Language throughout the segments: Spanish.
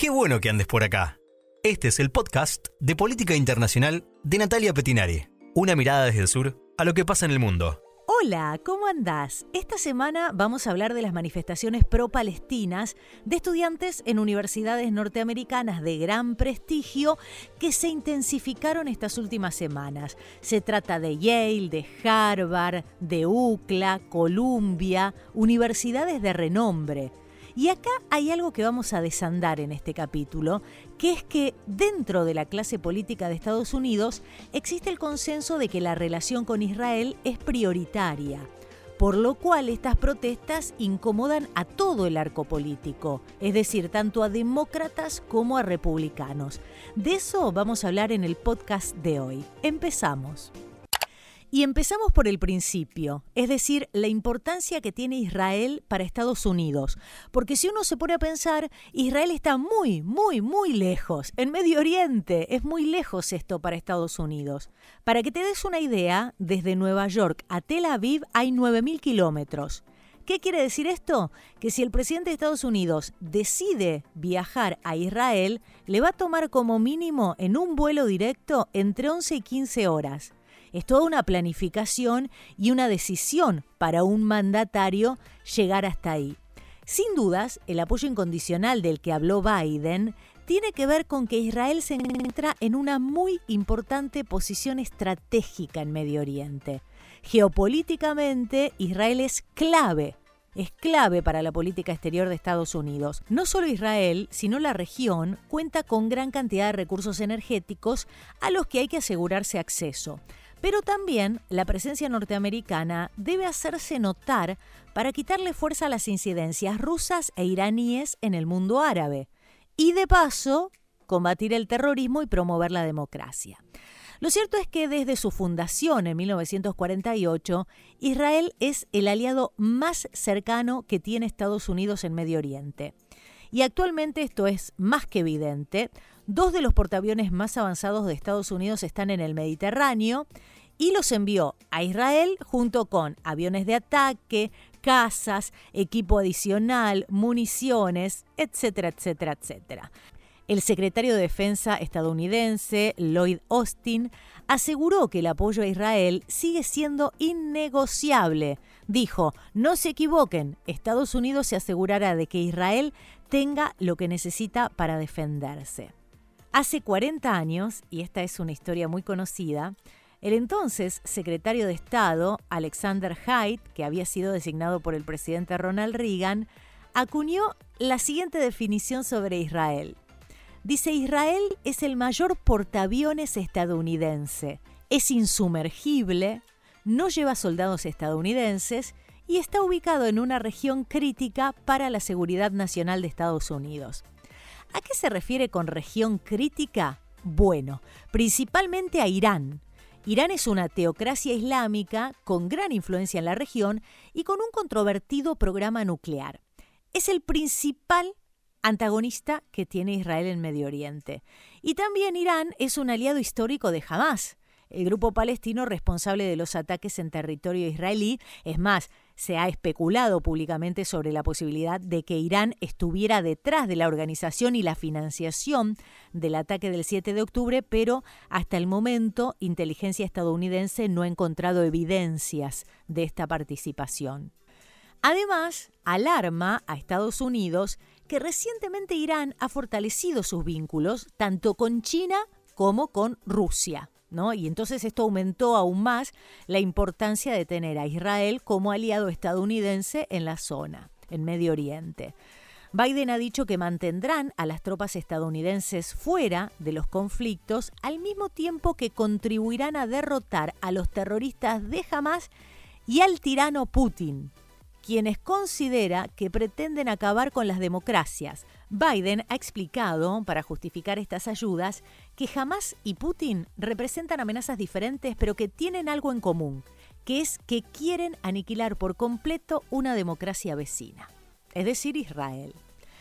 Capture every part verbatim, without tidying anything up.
Qué bueno que andes por acá. Este es el podcast de Política Internacional de Natalia Pettinari. Una mirada desde el sur a lo que pasa en el mundo. Hola, ¿cómo andás? Esta semana vamos a hablar de las manifestaciones pro-palestinas de estudiantes en universidades norteamericanas de gran prestigio que se intensificaron estas últimas semanas. Se trata de Yale, de Harvard, de U C L A, Columbia, universidades de renombre. Y acá hay algo que vamos a desandar en este capítulo, que es que dentro de la clase política de Estados Unidos existe el consenso de que la relación con Israel es prioritaria, por lo cual estas protestas incomodan a todo el arco político, es decir, tanto a demócratas como a republicanos. De eso vamos a hablar en el podcast de hoy. Empezamos. Y empezamos por el principio, es decir, la importancia que tiene Israel para Estados Unidos. Porque si uno se pone a pensar, Israel está muy, muy, muy lejos. En Medio Oriente es muy lejos esto para Estados Unidos. Para que te des una idea, desde Nueva York a Tel Aviv hay nueve mil kilómetros. ¿Qué quiere decir esto? Que si el presidente de Estados Unidos decide viajar a Israel, le va a tomar como mínimo en un vuelo directo entre once y quince horas. Es toda una planificación y una decisión para un mandatario llegar hasta ahí. Sin dudas, el apoyo incondicional del que habló Biden tiene que ver con que Israel se encuentra en una muy importante posición estratégica en Medio Oriente. Geopolíticamente, Israel es clave. Es clave para la política exterior de Estados Unidos. No solo Israel, sino la región cuenta con gran cantidad de recursos energéticos a los que hay que asegurarse acceso. Pero también la presencia norteamericana debe hacerse notar para quitarle fuerza a las incidencias rusas e iraníes en el mundo árabe. Y de paso, combatir el terrorismo y promover la democracia. Lo cierto es que desde su fundación en mil novecientos cuarenta y ocho, Israel es el aliado más cercano que tiene Estados Unidos en Medio Oriente. Y actualmente esto es más que evidente. Dos de los portaaviones más avanzados de Estados Unidos están en el Mediterráneo y los envió a Israel junto con aviones de ataque, cazas, equipo adicional, municiones, etcétera, etcétera, etcétera. El secretario de Defensa estadounidense, Lloyd Austin, aseguró que el apoyo a Israel sigue siendo innegociable. Dijo, no se equivoquen, Estados Unidos se asegurará de que Israel tenga lo que necesita para defenderse. Hace cuarenta años, y esta es una historia muy conocida, el entonces secretario de Estado, Alexander Haidt, que había sido designado por el presidente Ronald Reagan, acuñó la siguiente definición sobre Israel. Dice, Israel es el mayor portaaviones estadounidense, es insumergible, no lleva soldados estadounidenses y está ubicado en una región crítica para la seguridad nacional de Estados Unidos. ¿A qué se refiere con región crítica? Bueno, principalmente a Irán. Irán es una teocracia islámica con gran influencia en la región y con un controvertido programa nuclear. Es el principal antagonista que tiene Israel en Medio Oriente. Y también Irán es un aliado histórico de Hamás, el grupo palestino responsable de los ataques en territorio israelí. Es más, se ha especulado públicamente sobre la posibilidad de que Irán estuviera detrás de la organización y la financiación del ataque del siete de octubre, pero hasta el momento inteligencia estadounidense no ha encontrado evidencias de esta participación. Además, alarma a Estados Unidos que recientemente Irán ha fortalecido sus vínculos tanto con China como con Rusia, ¿no? Y entonces esto aumentó aún más la importancia de tener a Israel como aliado estadounidense en la zona, en Medio Oriente. Biden ha dicho que mantendrán a las tropas estadounidenses fuera de los conflictos al mismo tiempo que contribuirán a derrotar a los terroristas de Hamás y al tirano Putin, quienes considera que pretenden acabar con las democracias. Biden ha explicado, para justificar estas ayudas, que Hamás y Putin representan amenazas diferentes, pero que tienen algo en común, que es que quieren aniquilar por completo una democracia vecina, es decir, Israel.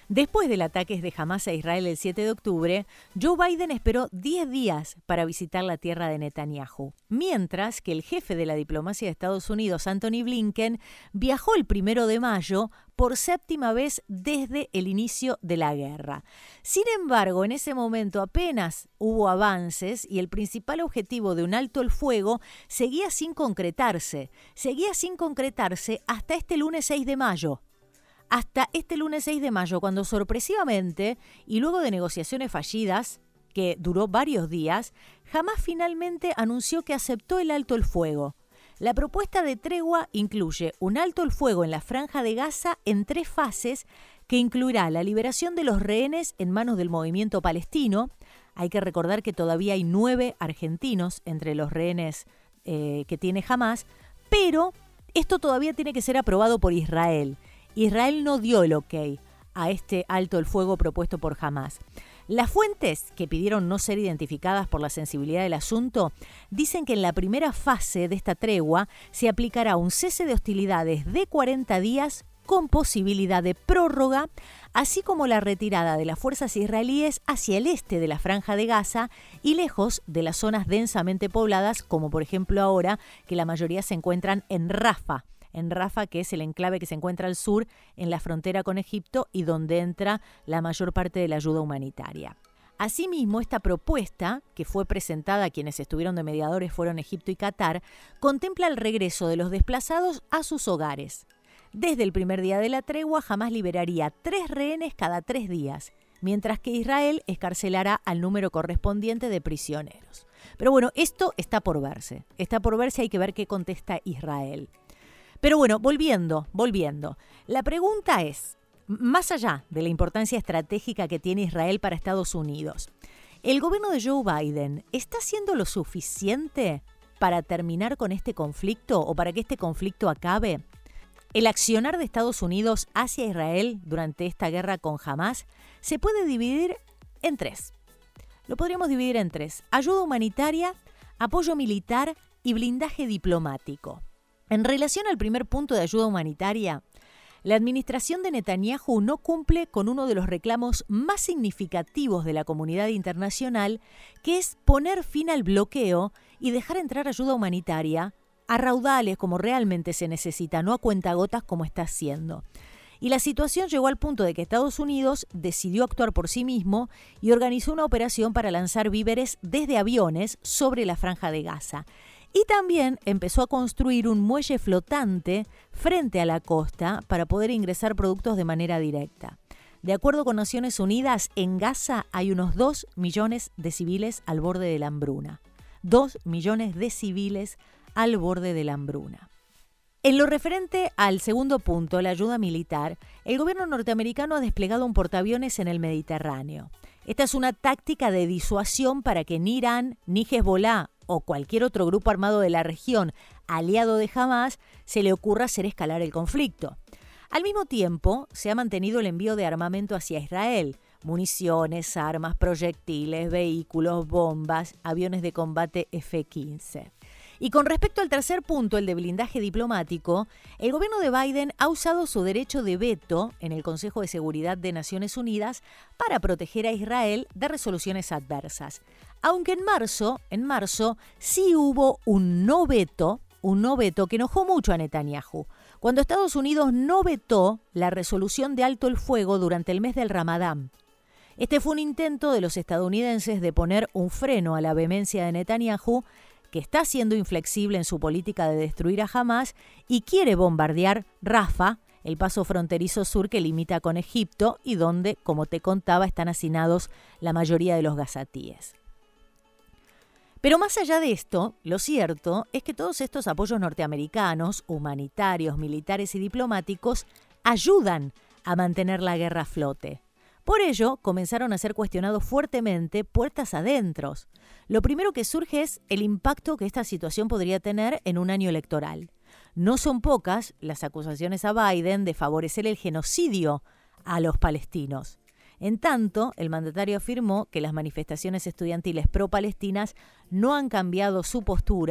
Después del ataque de Hamás a Israel el siete de octubre, Joe Biden esperó diez días para visitar la tierra de Netanyahu, mientras que el jefe de la diplomacia de Estados Unidos, Antony Blinken, viajó el primero de mayo por séptima vez desde el inicio de la guerra. Sin embargo, en ese momento apenas hubo avances y el principal objetivo de un alto el fuego seguía sin concretarse. Seguía sin concretarse hasta este lunes seis de mayo. Hasta este lunes seis de mayo, cuando sorpresivamente, y luego de negociaciones fallidas, que duró varios días, Hamás finalmente anunció que aceptó el alto el fuego. La propuesta de tregua incluye un alto el fuego en la Franja de Gaza en tres fases que incluirá la liberación de los rehenes en manos del movimiento palestino. Hay que recordar que todavía hay nueve argentinos entre los rehenes eh, que tiene Hamás, pero esto todavía tiene que ser aprobado por Israel. Israel no dio el ok a este alto el fuego propuesto por Hamás. Las fuentes, que pidieron no ser identificadas por la sensibilidad del asunto, dicen que en la primera fase de esta tregua se aplicará un cese de hostilidades de cuarenta días con posibilidad de prórroga, así como la retirada de las fuerzas israelíes hacia el este de la Franja de Gaza y lejos de las zonas densamente pobladas, como por ejemplo ahora que la mayoría se encuentran en Rafah. En Rafah, que es el enclave que se encuentra al sur, en la frontera con Egipto y donde entra la mayor parte de la ayuda humanitaria. Asimismo, esta propuesta, que fue presentada a quienes estuvieron de mediadores fueron Egipto y Qatar, contempla el regreso de los desplazados a sus hogares. Desde el primer día de la tregua, Hamás liberaría tres rehenes cada tres días, mientras que Israel escarcelará al número correspondiente de prisioneros. Pero bueno, esto está por verse. Está por verse, hay que ver qué contesta Israel. Pero bueno, volviendo, volviendo. La pregunta es, más allá de la importancia estratégica que tiene Israel para Estados Unidos, ¿el gobierno de Joe Biden está haciendo lo suficiente para terminar con este conflicto o para que este conflicto acabe? El accionar de Estados Unidos hacia Israel durante esta guerra con Hamás se puede dividir en tres. Lo podríamos dividir en tres: ayuda humanitaria, apoyo militar y blindaje diplomático. En relación al primer punto de ayuda humanitaria, la administración de Netanyahu no cumple con uno de los reclamos más significativos de la comunidad internacional, que es poner fin al bloqueo y dejar entrar ayuda humanitaria a raudales como realmente se necesita, no a cuentagotas como está haciendo. Y la situación llegó al punto de que Estados Unidos decidió actuar por sí mismo y organizó una operación para lanzar víveres desde aviones sobre la Franja de Gaza. Y también empezó a construir un muelle flotante frente a la costa para poder ingresar productos de manera directa. De acuerdo con Naciones Unidas, en Gaza hay unos dos millones de civiles al borde de la hambruna. dos millones de civiles al borde de la hambruna. En lo referente al segundo punto, la ayuda militar, el gobierno norteamericano ha desplegado un portaaviones en el Mediterráneo. Esta es una táctica de disuasión para que ni Irán, ni Hezbolá o cualquier otro grupo armado de la región aliado de Hamás se le ocurra hacer escalar el conflicto. Al mismo tiempo, se ha mantenido el envío de armamento hacia Israel: municiones, armas, proyectiles, vehículos, bombas, aviones de combate F quince. Y con respecto al tercer punto, el de blindaje diplomático, el gobierno de Biden ha usado su derecho de veto en el Consejo de Seguridad de Naciones Unidas para proteger a Israel de resoluciones adversas. Aunque en marzo, en marzo sí hubo un no veto, un no veto que enojó mucho a Netanyahu, cuando Estados Unidos no vetó la resolución de alto el fuego durante el mes del Ramadán. Este fue un intento de los estadounidenses de poner un freno a la vehemencia de Netanyahu, que está siendo inflexible en su política de destruir a Hamás y quiere bombardear Rafah, el paso fronterizo sur que limita con Egipto y donde, como te contaba, están hacinados la mayoría de los gazatíes. Pero más allá de esto, lo cierto es que todos estos apoyos norteamericanos, humanitarios, militares y diplomáticos, ayudan a mantener la guerra a flote. Por ello, comenzaron a ser cuestionados fuertemente puertas adentro. Lo primero que surge es el impacto que esta situación podría tener en un año electoral. No son pocas las acusaciones a Biden de favorecer el genocidio a los palestinos. En tanto, el mandatario afirmó que las manifestaciones estudiantiles pro-palestinas no han cambiado su postura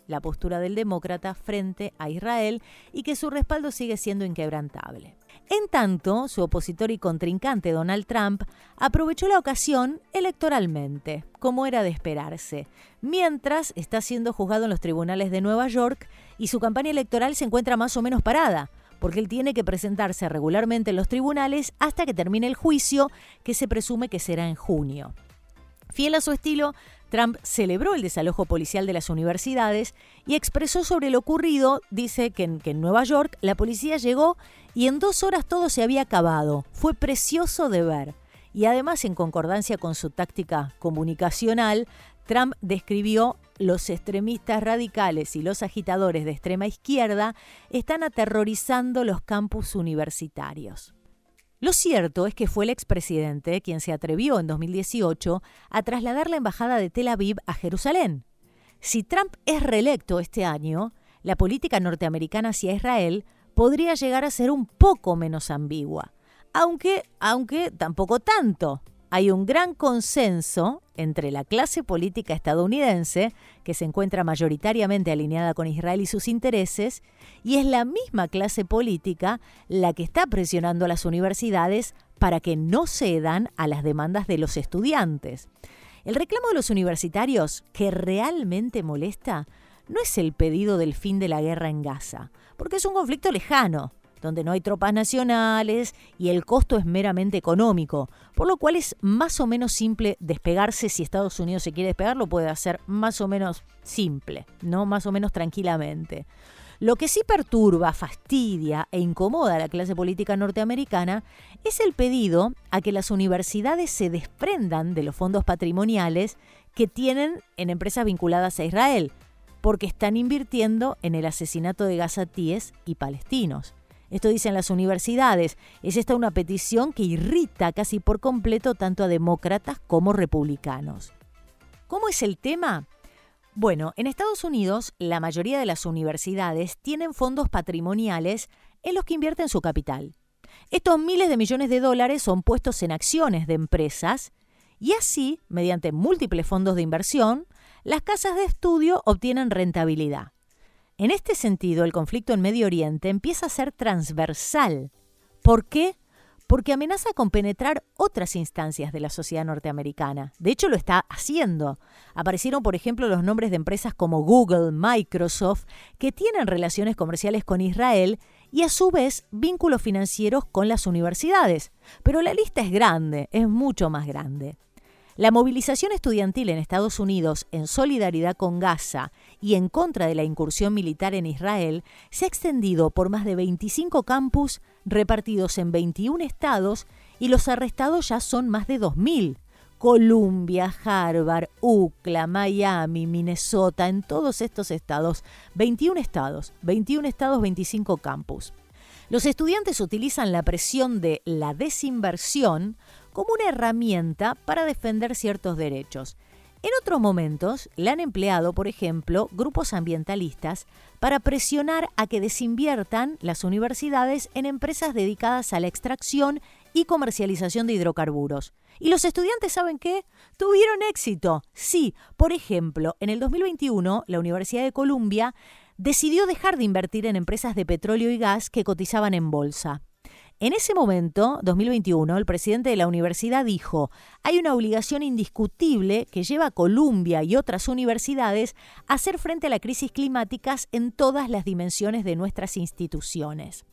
la postura del demócrata frente a Israel y que su respaldo sigue siendo inquebrantable. En tanto, su opositor y contrincante Donald Trump aprovechó la ocasión electoralmente, como era de esperarse, mientras está siendo juzgado en los tribunales de Nueva York y su campaña electoral se encuentra más o menos parada, porque él tiene que presentarse regularmente en los tribunales hasta que termine el juicio, que se presume que será en junio. Fiel a su estilo, Trump celebró el desalojo policial de las universidades y expresó sobre lo ocurrido, dice que en, que en Nueva York la policía llegó y en dos horas todo se había acabado. Fue precioso de ver. Y además, en concordancia con su táctica comunicacional, Trump describió: los extremistas radicales y los agitadores de extrema izquierda están aterrorizando los campus universitarios. Lo cierto es que fue el expresidente quien se atrevió en dos mil dieciocho a trasladar la embajada de Tel Aviv a Jerusalén. Si Trump es reelecto este año, la política norteamericana hacia Israel podría llegar a ser un poco menos ambigua, aunque, aunque tampoco tanto. Hay un gran consenso entre la clase política estadounidense, que se encuentra mayoritariamente alineada con Israel y sus intereses, y es la misma clase política la que está presionando a las universidades para que no cedan a las demandas de los estudiantes. El reclamo de los universitarios que realmente molesta no es el pedido del fin de la guerra en Gaza, porque es un conflicto lejano, donde no hay tropas nacionales y el costo es meramente económico, por lo cual es más o menos simple despegarse. Si Estados Unidos se quiere despegar, lo puede hacer más o menos simple, ¿no? Más o menos tranquilamente. Lo que sí perturba, fastidia e incomoda a la clase política norteamericana es el pedido a que las universidades se desprendan de los fondos patrimoniales que tienen en empresas vinculadas a Israel, porque están invirtiendo en el asesinato de gazatíes y palestinos. Esto dicen las universidades. Es esta una petición que irrita casi por completo tanto a demócratas como republicanos. ¿Cómo es el tema? Bueno, en Estados Unidos la mayoría de las universidades tienen fondos patrimoniales en los que invierten su capital. Estos miles de millones de dólares son puestos en acciones de empresas y así, mediante múltiples fondos de inversión, las casas de estudio obtienen rentabilidad. En este sentido, el conflicto en Medio Oriente empieza a ser transversal. ¿Por qué? Porque amenaza con penetrar otras instancias de la sociedad norteamericana. De hecho, lo está haciendo. Aparecieron, por ejemplo, los nombres de empresas como Google, Microsoft, que tienen relaciones comerciales con Israel y, a su vez, vínculos financieros con las universidades. Pero la lista es grande, es mucho más grande. La movilización estudiantil en Estados Unidos en solidaridad con Gaza y en contra de la incursión militar en Israel se ha extendido por más de veinticinco campus repartidos en veintiún estados y los arrestados ya son más de dos mil. Columbia, Harvard, U C L A, Miami, Minnesota, en todos estos estados, veintiún estados, veintiún estados, veinticinco campus. Los estudiantes utilizan la presión de la desinversión como una herramienta para defender ciertos derechos. En otros momentos la han empleado, por ejemplo, grupos ambientalistas para presionar a que desinviertan las universidades en empresas dedicadas a la extracción y comercialización de hidrocarburos. ¿Y los estudiantes saben qué? Tuvieron éxito. Sí, por ejemplo, en el dos mil veintiuno la Universidad de Columbia decidió dejar de invertir en empresas de petróleo y gas que cotizaban en bolsa. En ese momento, dos mil veintiuno, el presidente de la universidad dijo: hay una obligación indiscutible que lleva a Columbia y otras universidades a hacer frente a las crisis climáticas en todas las dimensiones de nuestras instituciones.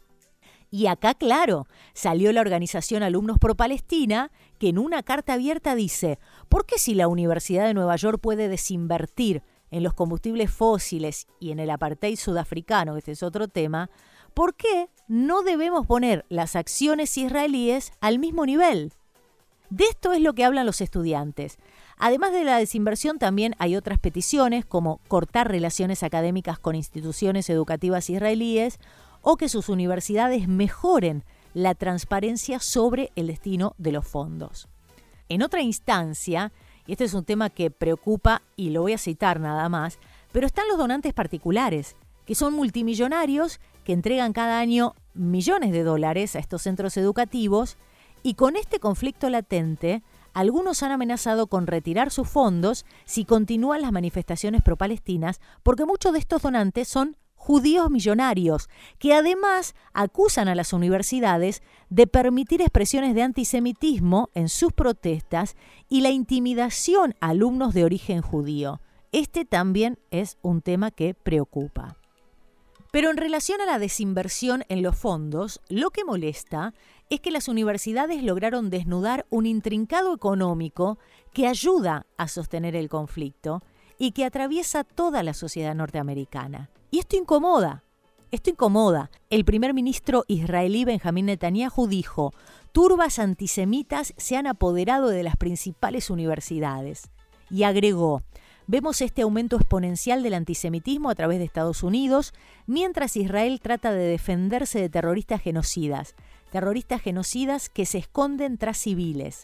Y acá, claro, salió la organización Alumnos Pro Palestina, que en una carta abierta dice: ¿por qué si la Universidad de Nueva York puede desinvertir en los combustibles fósiles y en el apartheid sudafricano, que este es otro tema, ¿por qué no debemos poner las acciones israelíes al mismo nivel? De esto es lo que hablan los estudiantes. Además de la desinversión, también hay otras peticiones, como cortar relaciones académicas con instituciones educativas israelíes o que sus universidades mejoren la transparencia sobre el destino de los fondos. En otra instancia, y este es un tema que preocupa y lo voy a citar nada más, pero están los donantes particulares, que son multimillonarios que entregan cada año millones de dólares a estos centros educativos y con este conflicto latente Algunos han amenazado con retirar sus fondos si continúan las manifestaciones pro-palestinas, porque muchos de estos donantes son judíos millonarios, que además acusan a las universidades de permitir expresiones de antisemitismo en sus protestas y la intimidación a alumnos de origen judío. Este también es un tema que preocupa. Pero en relación a la desinversión en los fondos, lo que molesta es que las universidades lograron desnudar un intrincado económico que ayuda a sostener el conflicto y que atraviesa toda la sociedad norteamericana. Y esto incomoda, esto incomoda. El primer ministro israelí Benjamín Netanyahu dijo: turbas antisemitas se han apoderado de las principales universidades. Y agregó: vemos este aumento exponencial del antisemitismo a través de Estados Unidos, mientras Israel trata de defenderse de terroristas genocidas, terroristas genocidas que se esconden tras civiles.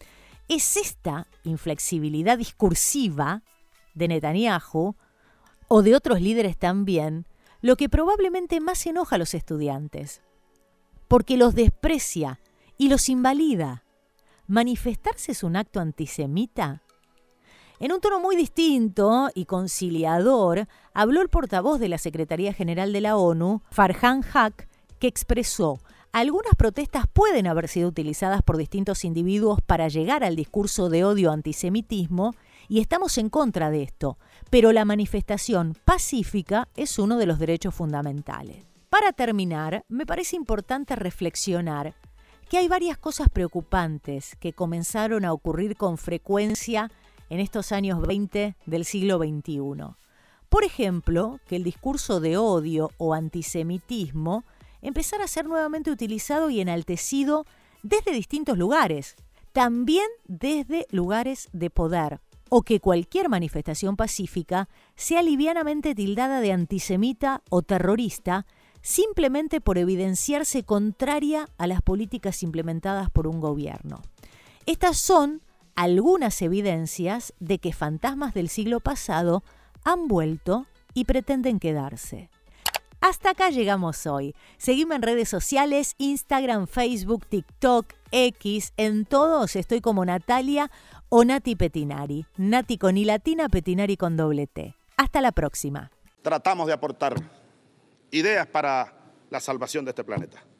Es esta inflexibilidad discursiva de Netanyahu, o de otros líderes también, lo que probablemente más enoja a los estudiantes, porque los desprecia y los invalida. ¿Manifestarse es un acto antisemita? En un tono muy distinto y conciliador, habló el portavoz de la Secretaría General de la ONU, Farhan Haq, que expresó: algunas protestas pueden haber sido utilizadas por distintos individuos para llegar al discurso de odio antisemitismo, y estamos en contra de esto, pero la manifestación pacífica es uno de los derechos fundamentales. Para terminar, me parece importante reflexionar que hay varias cosas preocupantes que comenzaron a ocurrir con frecuencia en estos años veinte del siglo veintiuno. Por ejemplo, que el discurso de odio o antisemitismo empezara a ser nuevamente utilizado y enaltecido desde distintos lugares, también desde lugares de poder, o que cualquier manifestación pacífica sea livianamente tildada de antisemita o terrorista simplemente por evidenciarse contraria a las políticas implementadas por un gobierno. Estas son algunas evidencias de que fantasmas del siglo pasado han vuelto y pretenden quedarse. Hasta acá llegamos hoy. Seguime en redes sociales, Instagram, Facebook, TikTok, X, en todos estoy como Natalia o Nati Petinari. Nati con I latina, Petinari con doble T. Hasta la próxima. Tratamos de aportar ideas para la salvación de este planeta.